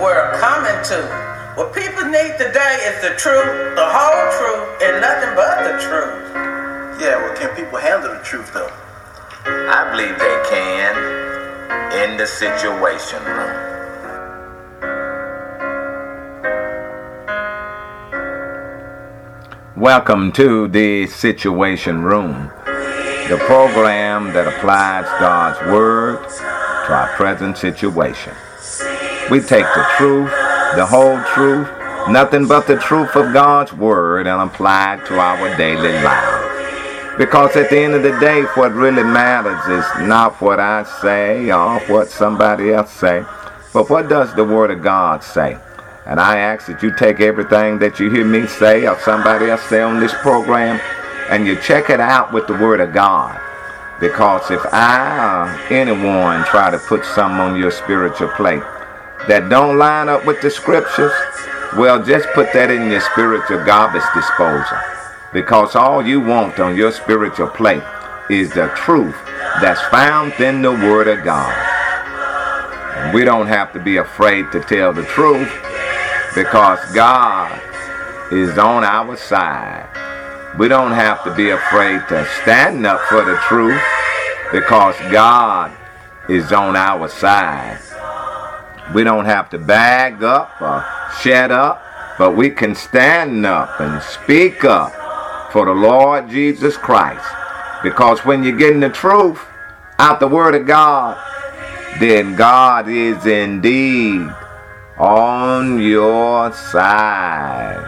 world coming to? What people need today is the truth, the whole truth, and nothing but the truth. Yeah, well, can people handle the truth, though? I believe they can in the Situation Room. Welcome to the Situation Room, the program that applies God's Word to our present situation. We take the truth, the whole truth, nothing but the truth of God's Word, and apply it to our daily lives. Because at the end of the day, what really matters is not what I say or what somebody else say, but what does the Word of God say? And I ask that you take everything that you hear me say or somebody else say on this program and you check it out with the Word of God. Because if I or anyone try to put something on your spiritual plate that don't line up with the Scriptures, well, just put that in your spiritual garbage disposal. Because all you want on your spiritual plate is the truth that's found in the Word of God. And we don't have to be afraid to tell the truth, because God is on our side. We don't have to be afraid to stand up for the truth, because God is on our side. We don't have to bag up or shut up, but we can stand up and speak up for the Lord Jesus Christ. Because when you're getting the truth out the Word of God, then God is indeed on your side.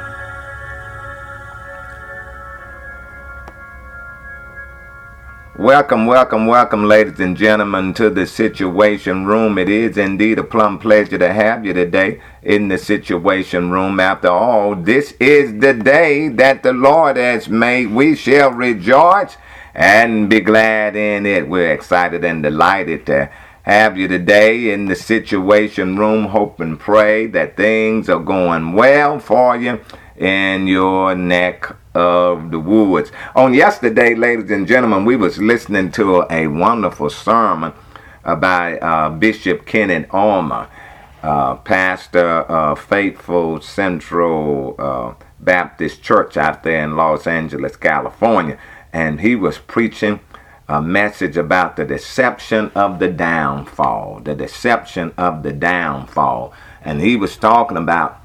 Welcome, welcome, welcome, ladies and gentlemen, to the Situation Room. It is indeed a plumb pleasure to have you today in the Situation Room. After all, this is the day that the Lord has made. We shall rejoice and be glad in it. We're excited and delighted to have you today in the Situation Room. Hope and pray that things are going well for you in your neck of the woods. On yesterday, ladies and gentlemen, we was listening to a wonderful sermon by Bishop Kenneth Armour, pastor of Faithful Central Baptist Church out there in Los Angeles, California. And he was preaching a message about the deception of the downfall, the deception of the downfall. And he was talking about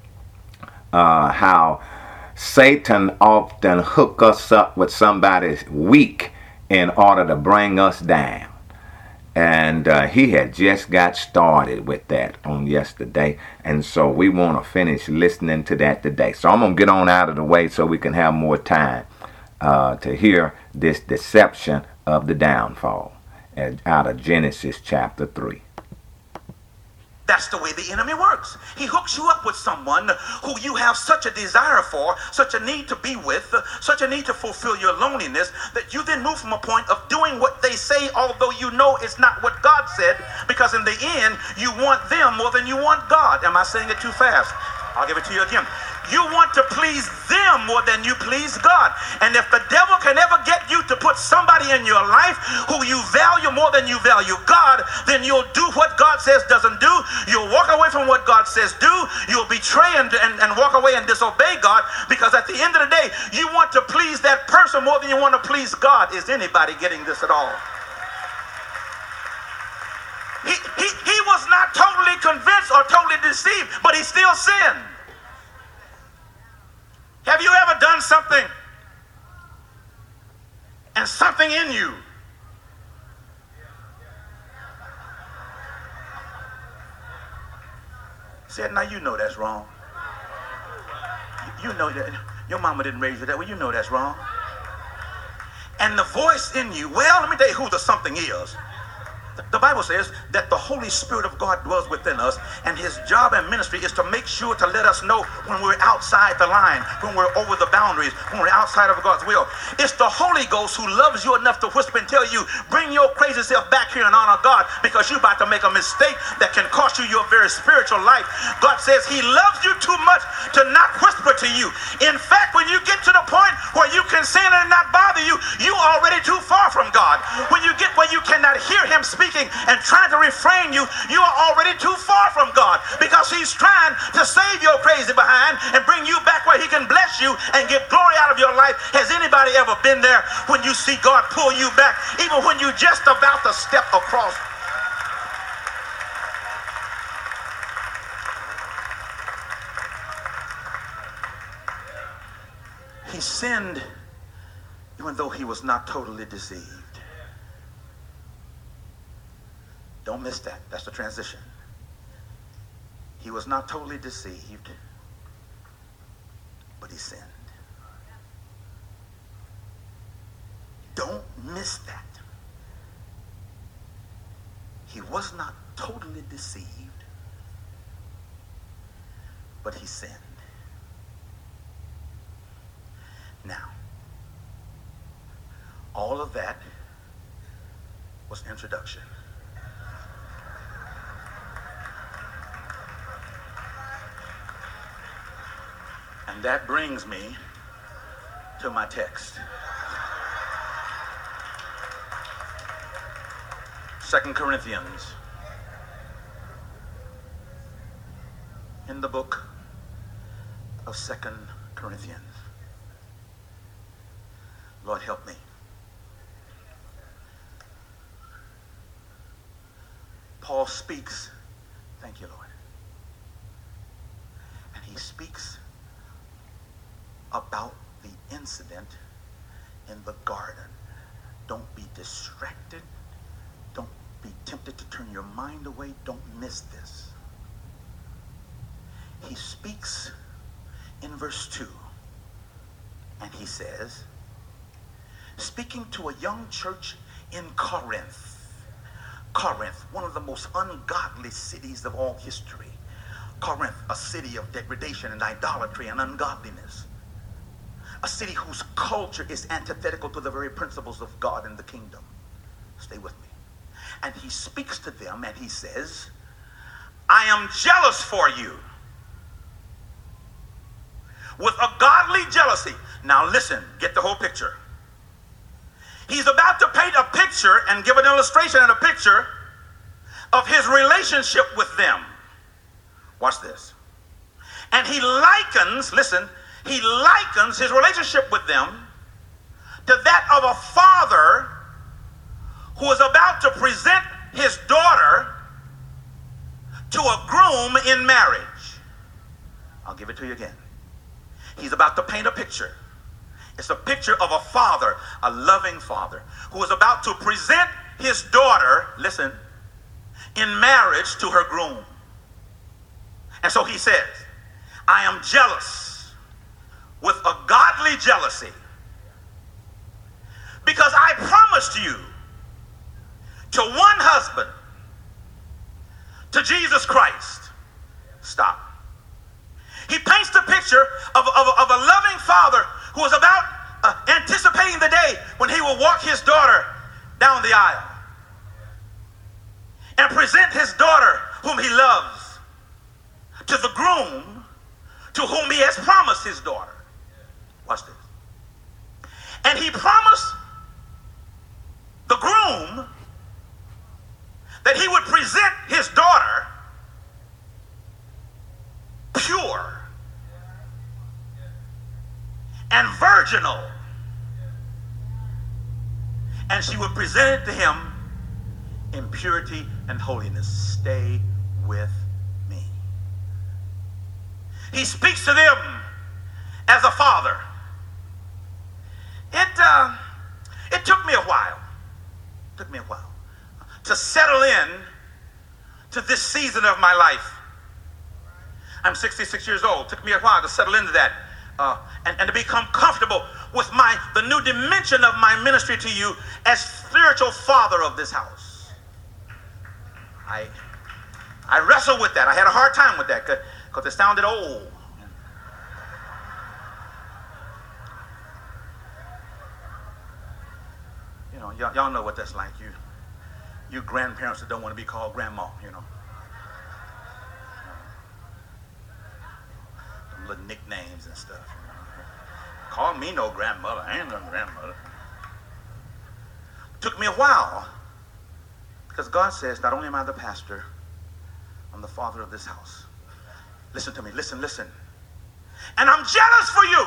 how Satan often hook us up with somebody weak in order to bring us down. And he had just got started with that on yesterday. And so we want to finish listening to that today. So I'm going to get on out of the way so we can have more time to hear this deception of the downfall out of Genesis chapter 3. That's the way the enemy works. He hooks you up with someone who you have such a desire for, such a need to be with, such a need to fulfill your loneliness, that you then move from a point of doing what they say, although you know it's not what God said, because in the end, you want them more than you want God. Am I saying it too fast? I'll give it to you again. You want to please them more than you please God. And if the devil can ever get you to put somebody in your life who you value more than you value God, then you'll do what God says doesn't do. You'll walk away from what God says do. You'll betray and walk away and disobey God, because at the end of the day, you want to please that person more than you want to please God. Is anybody getting this at all? He was not totally convinced or totally deceived, but he still sinned. Have you ever done something and something in you said, now you know that's wrong. You know that your mama didn't raise you that way. You know that's wrong. And the voice in you, well, let me tell you who the something is. The Bible says that the Holy Spirit of God dwells within us, and his job and ministry is to make sure to let us know when we're outside the line, when we're over the boundaries, when we're outside of God's will. It's the Holy Ghost who loves you enough to whisper and tell you, bring your crazy self back here and honor God, because you're about to make a mistake that can cost you your very spiritual life. God says he loves you too much to not whisper to you. In fact, when you get to the point where you can sin and not bother you, you're already too far from God. When you get where you cannot hear him speak speaking and trying to refrain you, you are already too far from God, because he's trying to save your crazy behind and bring you back where he can bless you and get glory out of your life. Has anybody ever been there when you see God pull you back, even when you're just about to step across? He sinned even though he was not totally deceived. Don't miss that. That's the transition. He was not totally deceived, but he sinned. Don't miss that. He was not totally deceived, but he sinned. Now, all of that was introduction. And that brings me to my text. 2 Corinthians. In the book of 2 Corinthians. Lord, help me. Paul speaks, thank you, Lord. And he speaks about the incident in the garden. Don't be distracted. Don't be tempted to turn your mind away. Don't miss this. He speaks in verse 2, and he says, speaking to a young church in Corinth. Corinth, one of the most ungodly cities of all history. Corinth, a city of degradation and idolatry and ungodliness. A city whose culture is antithetical to the very principles of God and the kingdom. Stay with me. And he speaks to them and he says, I am jealous for you with a godly jealousy. Now listen, get the whole picture. He's about to paint a picture and give an illustration and a picture of his relationship with them. Watch this. And he likens, listen, he likens his relationship with them to that of a father who is about to present his daughter to a groom in marriage. I'll give it to you again. He's about to paint a picture. It's a picture of a father, a loving father, who is about to present his daughter, listen, in marriage to her groom. And so he says, I am jealous with a godly jealousy because I promised you to one husband, to Jesus Christ. Stop. He paints the picture of a loving father who is about anticipating the day when he will walk his daughter down the aisle and present his daughter whom he loves to the groom to whom he has promised his daughter. Watch this. And he promised the groom that he would present his daughter pure and virginal, and she would present it to him in purity and holiness. Stay with me. He speaks to them as a father. It took me a while. To settle in to this season of my life. I'm 66 years old. It took me a while to settle into that and to become comfortable with the new dimension of my ministry to you as spiritual father of this house. I wrestled with that. I had a hard time with that because it sounded old. You know, y'all know what that's like. You grandparents that don't want to be called grandma, you know. Some little nicknames and stuff. You know. Call me no grandmother. I ain't no grandmother. Took me a while Because God says, not only am I the pastor, I'm the father of this house. Listen to me. Listen. And I'm jealous for you.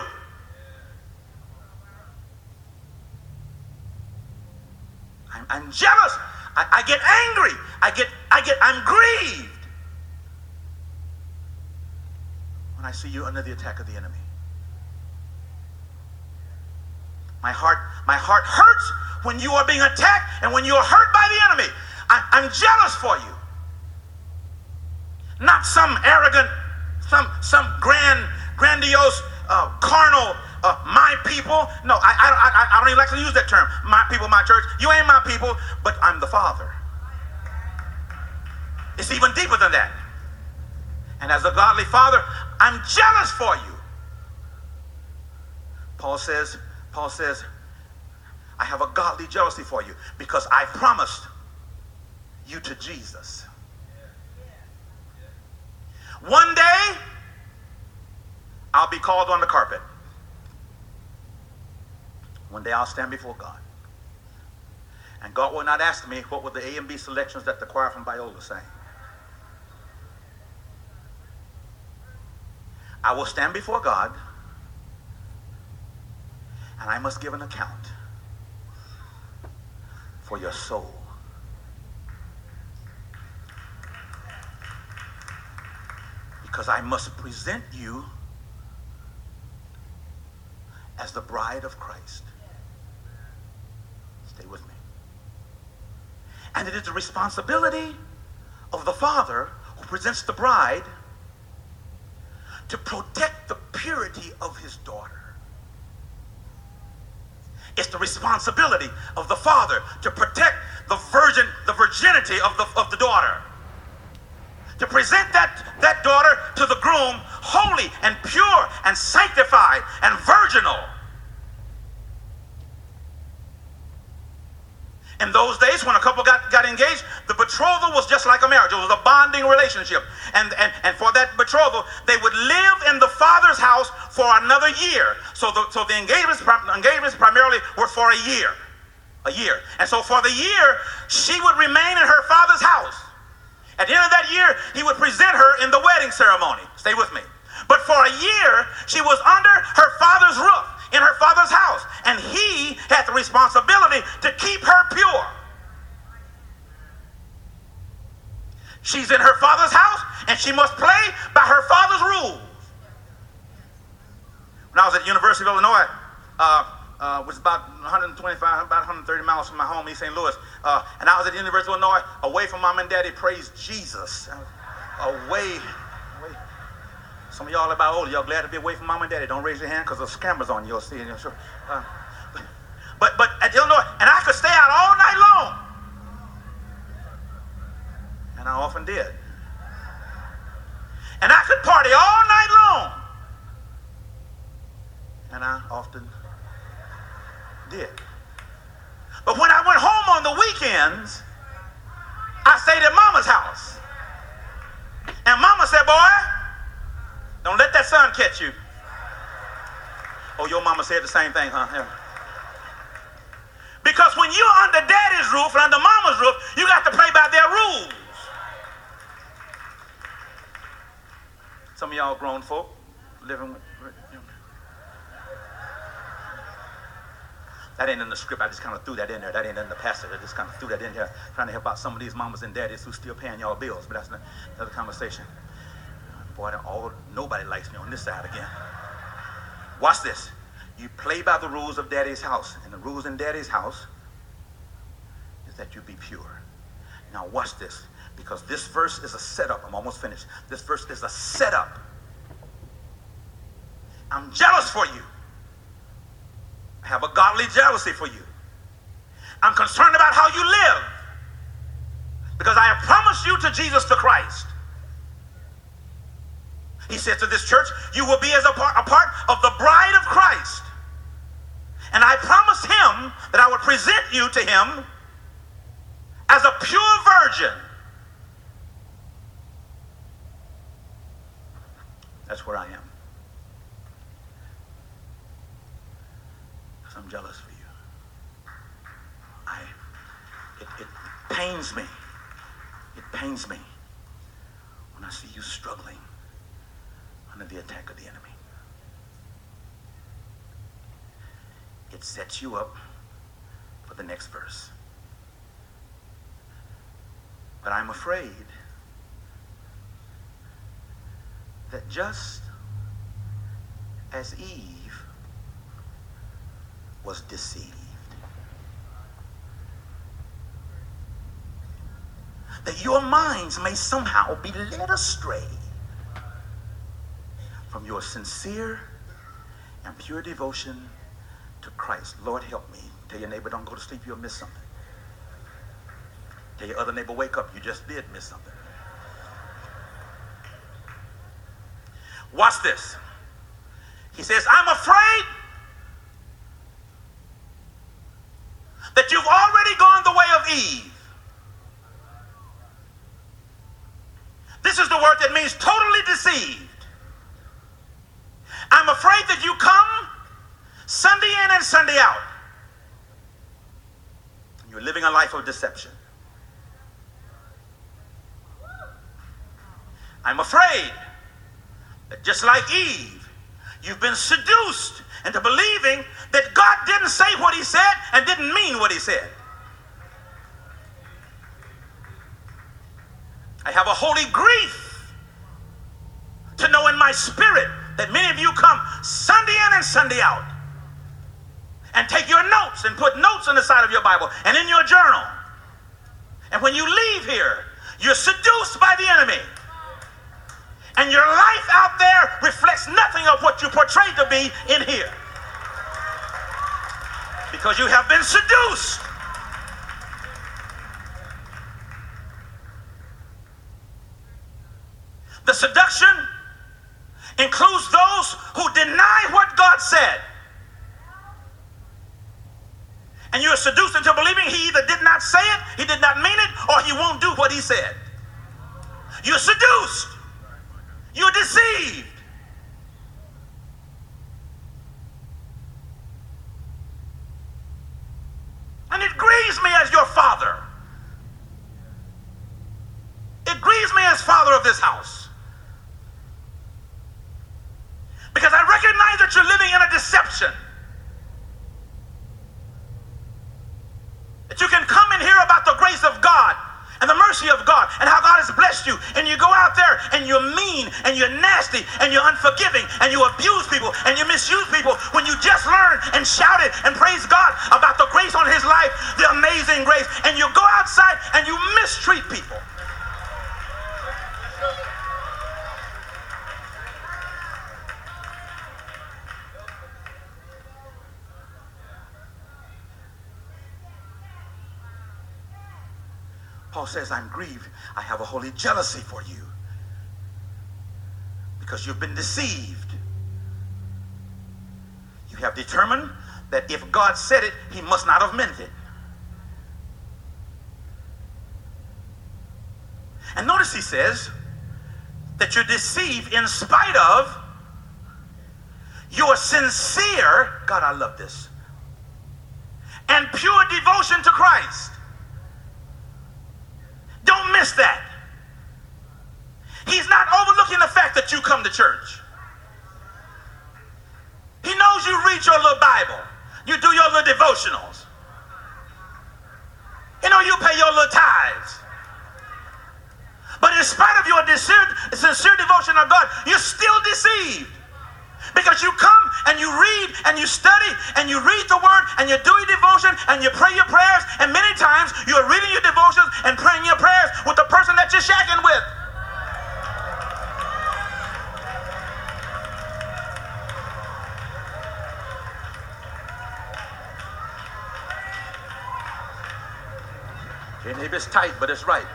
I'm jealous. I get angry. I'm grieved when I see you under the attack of the enemy. My heart hurts when you are being attacked and when you are hurt by the enemy. I'm jealous for you. Not some arrogant, some grandiose, carnal, my people. No, I don't even like to use that term. My people, my church. You ain't my people, but I'm the Father. It's even deeper than that. And as a godly father, I'm jealous for you. Paul says, I have a godly jealousy for you because I promised you to Jesus. One day, I'll be called on the carpet. One day I'll stand before God. And God will not ask me what were the A and B selections that the choir from Biola sang. I will stand before God and I must give an account for your soul. Because I must present you as the bride of Christ. Stay with me. And it is the responsibility of the father who presents the bride to protect the purity of his daughter. It's the responsibility of the father to protect the virginity of the daughter. To present that daughter to the groom holy and pure and sanctified and virginal. In those days, when a couple got engaged, the betrothal was just like a marriage. It was a bonding relationship. And for that betrothal, they would live in the father's house for another year. So the engagements primarily were for a year. And so for the year, she would remain in her father's house. At the end of that year, he would present her in the wedding ceremony. Stay with me. But for a year, she was under her father's roof, in her father's house. And he had the responsibility to keep her pure. She's in her father's house, and she must play by her father's rules. When I was at the University of Illinois, which is about 130 miles from my home, East St. Louis, and I was at the University of Illinois, away from mom and daddy. Praise Jesus. Away. Some of y'all are about older. Y'all glad to be away from mom and daddy. Don't raise your hand because there's cameras on you. You'll see. Sure. But at Illinois, and I could stay out all night long. And I often did. And I could party all night long. And I often did. But when I went home on the weekends, I stayed at mama's house. And mama said, boy, don't let that sun catch you. Oh, your mama said the same thing, huh? Yeah. Because when you're under daddy's roof and under mama's roof, you got to play by their rules. Some of y'all grown folk living with, that ain't in the script. I just kind of threw that in there. That ain't in the passage. I just kind of threw that in here, trying to help out some of these mamas and daddies who still paying y'all bills. But that's another conversation. Boy, nobody likes me on this side again. Watch this. You play by the rules of daddy's house. And the rules in daddy's house is that you be pure. Now watch this. Because this verse is a setup. I'm almost finished. This verse is a setup. I'm jealous for you. I have a godly jealousy for you. I'm concerned about how you live. Because I have promised you to Jesus the Christ. He said to this church, you will be as a part of the bride of Christ. And I promised him that I would present you to him as a pure virgin. That's where I am. Because I'm jealous for you. It pains me It pains me when I see you struggling under the attack of the enemy. It sets you up for the next verse. But I'm afraid that just as Eve was deceived, that your minds may somehow be led astray from your sincere and pure devotion to Christ. Lord, help me. Tell your neighbor, don't go to sleep, you'll miss something. Tell your other neighbor, wake up, you just did miss something. Watch this. He says, I'm afraid that you've already gone the way of Eve. This is the word that means totally deceived. I'm afraid that you come Sunday in and Sunday out. You're living a life of deception. I'm afraid that just like Eve, you've been seduced into believing that God didn't say what he said and didn't mean what he said. I have a holy grief to know in my spirit that many of you come Sunday in and Sunday out and take your notes and put notes on the side of your Bible and in your journal. And when you leave here, you're seduced by the enemy. And your life out there reflects nothing of what you portray to be in here. Because you have been seduced. The seduction includes those who deny what God said. And you're seduced into believing he either did not say it, he did not mean it, or he won't do what he said. You're seduced. You're deceived. And it grieves me as your father. It grieves me as father of this house. Because I recognize that you're living in a deception. That you can come and hear about the grace of God and the mercy of God and how God has blessed you, and you go out there and you're mean and you're nasty and you're unforgiving and you abuse people and you misuse people when you just learned and shouted and praised God about the grace on his life, the amazing grace, and you go outside and you mistreat people. Paul says, I'm grieved. I have a holy jealousy for you because you've been deceived. You have determined that if God said it, he must not have meant it. And notice he says that you're deceived in spite of your sincere, God, I love this, and pure devotion to Christ. Don't miss that. He's not overlooking the fact that you come to church. He knows you read your little Bible. You do your little devotionals. You know you pay your little tithes. But in spite of your sincere devotion to God, you're still deceived. Because you come and you read and you study and you read the word and you do your devotion and you pray your prayers, and many times you're reading your devotions and praying your prayers with the person that you're shacking with. And maybe it's tight, but it's right.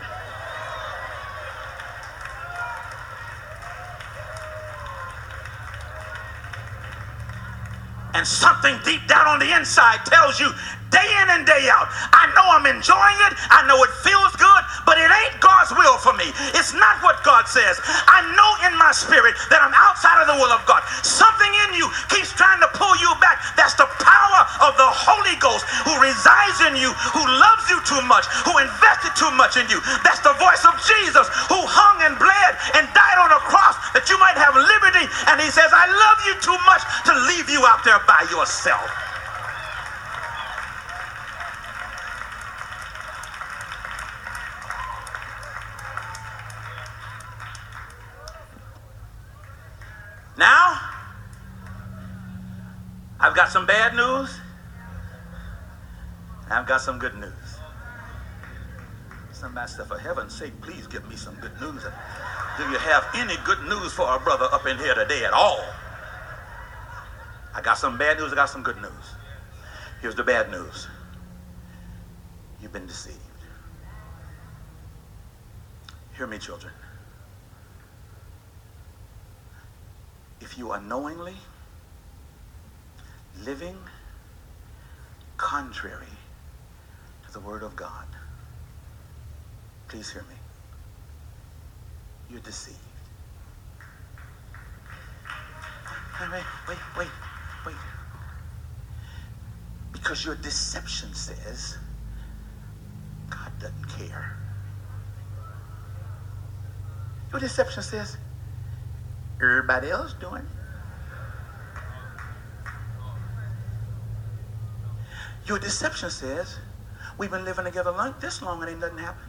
And something deep down on the inside tells you day in and day out, I know I'm enjoying it, I know it feels good, but it ain't God's will for me. It's not what God says. I know in my spirit that I'm outside of the will of God. Something in you keeps trying to pull you back. That's the power of the Holy Ghost who resides in you, who loves you too much, who invested too much in you. That's the voice of Jesus who hung and bled and died on a cross that you might have liberty. And he says, I love you too much to leave you out there by yourself. Now, I've got some bad news. I've got some good news. Somebody said, for heaven's sake, please give me some good news. Do you have any good news for our brother up in here today at all? I got some bad news. I got some good news. Here's the bad news. You've been deceived. Hear me, children. If you are knowingly living contrary to the Word of God, please hear me. You're deceived. Wait. Because your deception says God doesn't care. Your deception says everybody else doing it. Your deception says we've been living together like this long and ain't nothing happened.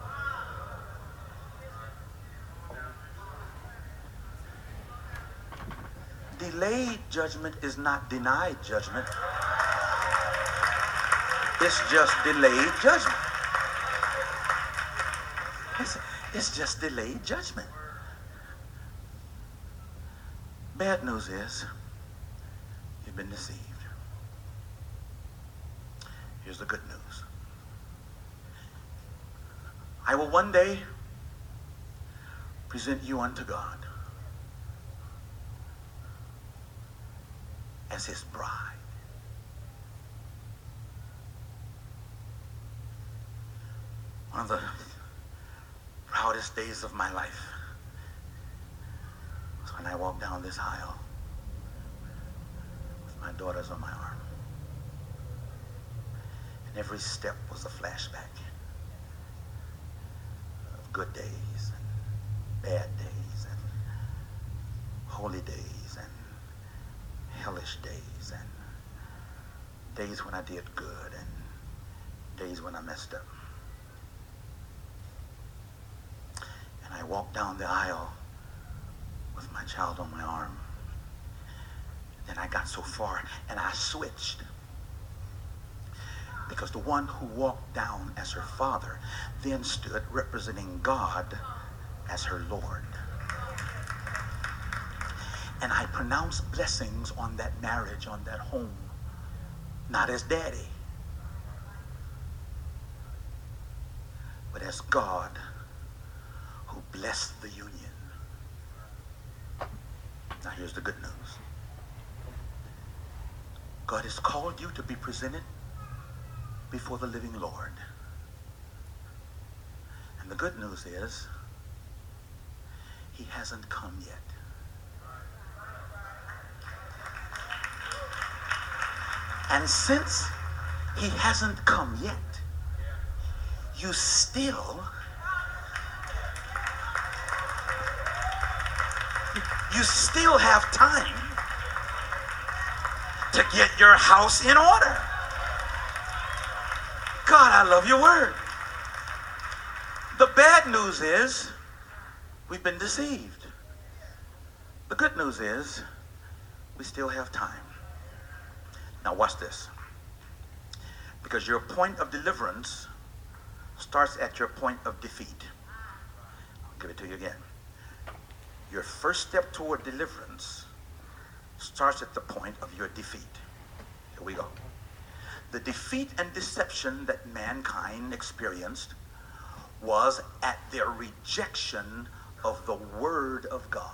Delayed judgment is not denied judgment. It's just delayed judgment. It's just delayed judgment. Bad news is you've been deceived. Here's the good news. I will one day present you unto God as his bride. One of the proudest days of my life was when I walked down this aisle with my daughters on my arm. And every step was a flashback of good days and bad days and holy days and hellish days and days when I did good and days when I messed up. And I walked down the aisle with my child on my arm. Then I got so far and I switched. Because the one who walked down as her father then stood representing God as her Lord. And I pronounced blessings on that marriage, on that home, not as daddy, but as God who blessed the union. Now here's the good news. God has called you to be presented before the living Lord. And the good news is he hasn't come yet. And since he hasn't come yet, you still have time to get your house in order. God, I love your word. The bad news is we've been deceived. The good news is we still have time. Now watch this. Because your point of deliverance starts at your point of defeat. I'll give it to you again. Your first step toward deliverance starts at the point of your defeat. Here we go. The defeat and deception that mankind experienced was at their rejection of the Word of God.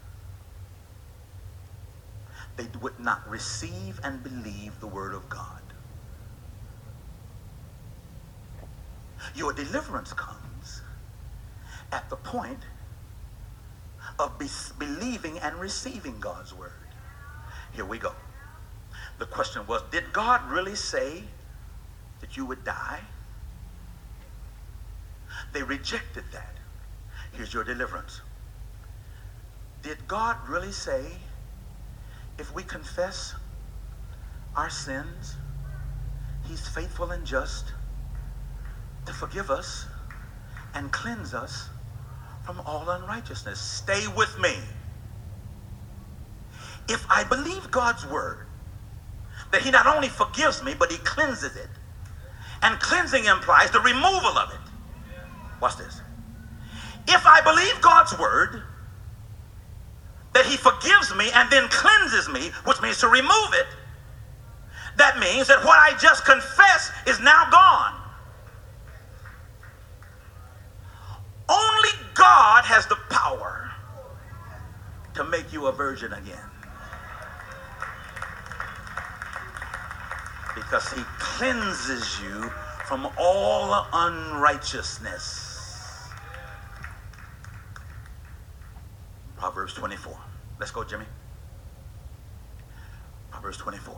They would not receive and believe the Word of God. Your deliverance comes at the point of believing and receiving God's Word. Here we go. The question was, did God really say that you would die? They rejected that. Here's your deliverance. Did God really say, if we confess our sins, he's faithful and just to forgive us and cleanse us from all unrighteousness? Stay with me. If I believe God's word, that he not only forgives me, but he cleanses it. And cleansing implies the removal of it. Watch this. If I believe God's word, that he forgives me and then cleanses me, which means to remove it, that means that what I just confessed is now gone. Only God has the power to make you a virgin again. Because he cleanses you from all unrighteousness. Proverbs 24. Let's go, Jimmy. Proverbs 24.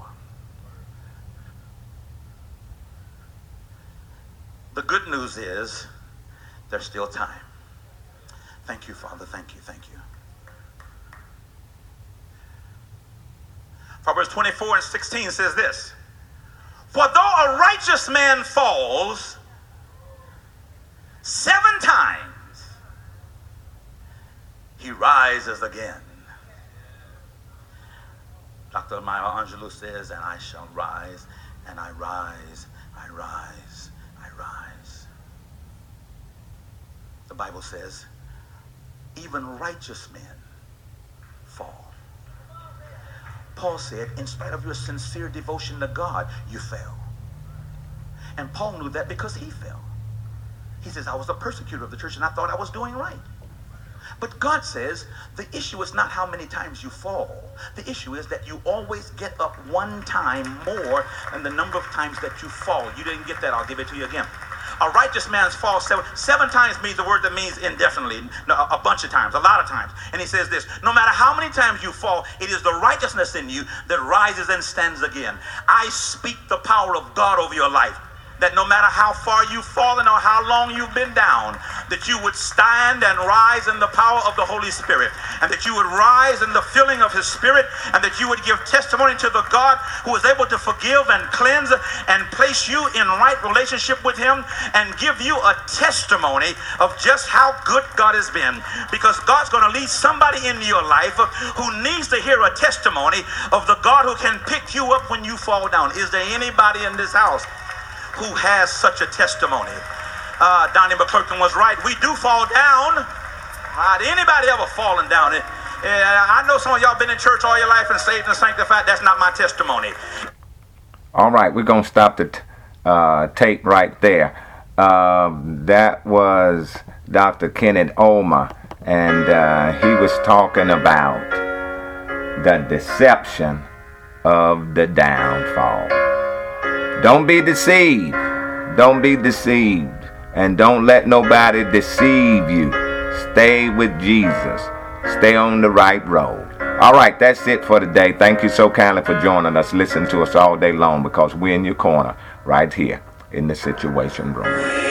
The good news is there's still time. Thank you, Father. Thank you. Thank you. Proverbs 24 and 16 says this. For though a righteous man falls 7 times, he rises again. Dr. Maya Angelou says, and I shall rise, and I rise, I rise, I rise. The Bible says, even righteous men fall. Paul said, in spite of your sincere devotion to God, you fell. And Paul knew that because he fell. He says, I was a persecutor of the church and I thought I was doing right. But God says, the issue is not how many times you fall. The issue is that you always get up 1 time more than the number of times that you fall. You didn't get that, I'll give it to you again. A righteous man's fall 7 times means the word that means indefinitely, a bunch of times, a lot of times. And he says this, no matter how many times you fall, it is the righteousness in you that rises and stands again. I speak the power of God over your life. That no matter how far you've fallen or how long you've been down, that you would stand and rise in the power of the Holy Spirit, and that you would rise in the filling of his Spirit, and that you would give testimony to the God who is able to forgive and cleanse and place you in right relationship with him, and give you a testimony of just how good God has been. Because God's going to lead somebody into your life who needs to hear a testimony of the God who can pick you up when you fall down. Is there anybody in this house who has such a testimony? Donnie McClurkin was right. We do fall down. Anybody ever fallen down? I know some of y'all been in church all your life and saved and sanctified. That's not my testimony. All right, we're going to stop the tape right there. That was Dr. Kenneth Ulmer, and he was talking about the deception of the downfall. Don't be deceived. Don't be deceived. And don't let nobody deceive you. Stay with Jesus. Stay on the right road. All right, that's it for today. Thank you so kindly for joining us. Listen to us all day long because we're in your corner right here in the Situation Room.